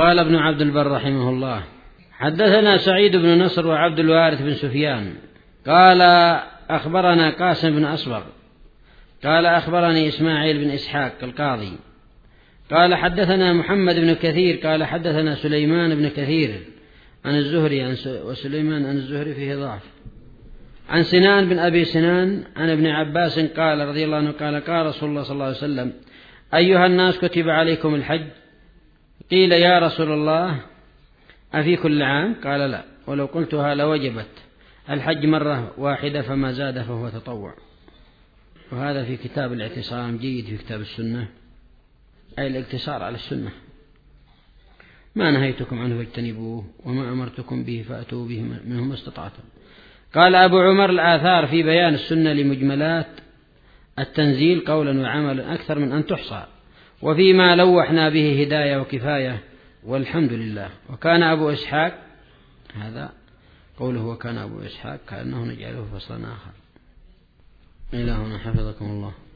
قال ابن عبد البر رحمه الله: حدثنا سعيد بن نصر وعبد الوارث بن سفيان قال أخبرنا قاسم بن أصبغ قال أخبرني إسماعيل بن إسحاق القاضي قال حدثنا محمد بن كثير قال حدثنا سليمان بن كثير عن الزهري وسليمان عن الزهري فيه ضعف عن سنان بن أبي سنان عن ابن عباس قال رضي الله عنه قال رسول الله صلى الله عليه وسلم: أيها الناس كتب عليكم الحج. قيل: يا رسول الله أفي كل عام؟ قال: لا، ولو قلتها لوجبت. الحج مرة واحدة فما زاد فهو تطوع. وهذا في كتاب الاعتصام جيد في كتاب السنة، أي الاقتصار على السنة. ما نهيتكم عنه فاجتنبوه وما أمرتكم به فأتوا به منه ما استطعتم. قال أبو عمر: الآثار في بيان السنة لمجملات التنزيل قولا وعملا أكثر من أن تحصى، وفيما لوحنا به هداية وكفاية والحمد لله. وكان أبو إسحاق، هذا قوله وكان أبو إسحاق كأنه نجعله فصلا آخر. إلى هنا حفظكم الله.